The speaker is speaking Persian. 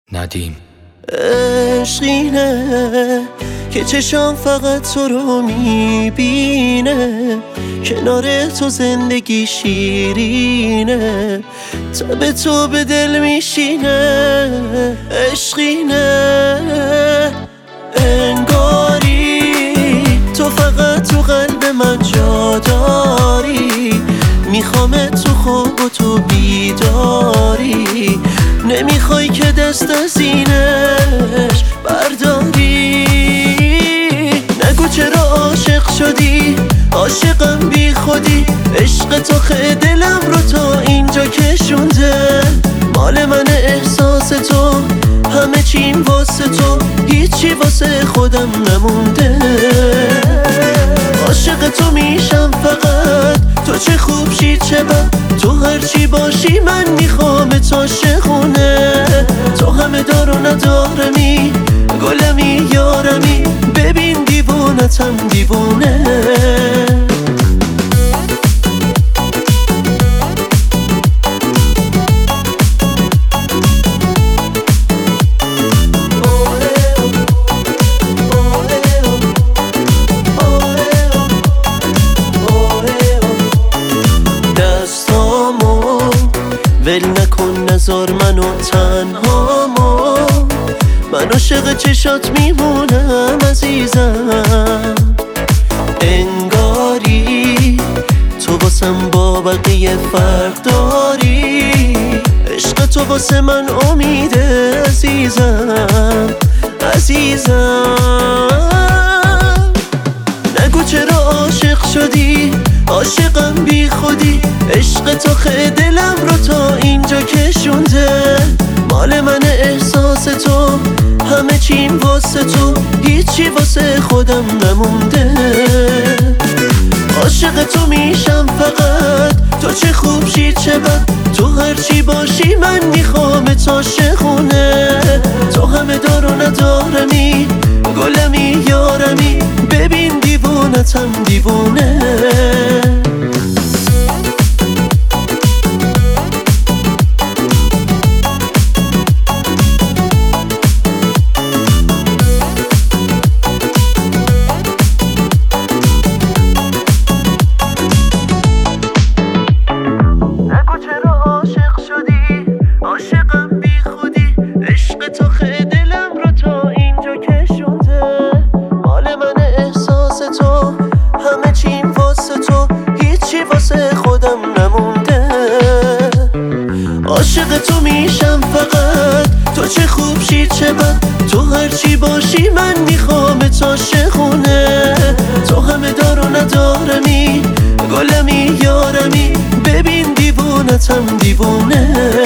ندیم. عشقینه که چشام فقط تو رو میبینه، کنار تو زندگی شیرینه، تب تو به دل میشینه. عشقینه انگاری تو فقط تو قلب من جا داری، میخوام تو خواب و تو بیداری، نمیخوای که دست از اینش برداری. نگو چرا عاشق شدی، عاشقم بی خودی، عشق تو خیلی دلم رو تا اینجا کشونده، مال من احساس تو، همه چیم واسه تو، هیچی واسه خودم نمونده. عاشق تو میشم فقط، تو چه خوب شی چه بد، تو هرچی باشی من میخوام تا شخونه. تو همه دار و ندارمی، گلمی یارمی، ببین دیوونتم دیوونه. ول نکن نذار منو تنهامو، من عاشق چشات میمونم عزیزم. انگاری تو واسم با بقیه فرق داری، عشق تو واسه من امیده عزیزم عزیزم. نگو چرا عاشق شدی، عاشقم بی خودی، عشق تو خیلی دلم رو تا اینجا کشونده، مال من احساس تو، همه چیم واسه تو، هیچی واسه خودم نمونده. عاشق تو میشم فقط، تو چه خوب شی چه بد، تو هرچی باشی من میخوام تا شخونه. تو همه دار و ندارمی، گلمی یارمی، ببین دیوونتم دیوونه. عاشق تو میشم فقط، تو چه خوب شی چه بد، تو هرچی باشی من میخوام تا شخونه. تو همه دار و ندارمی، گلمی یارمی، ببین دیوونتم دیوونه.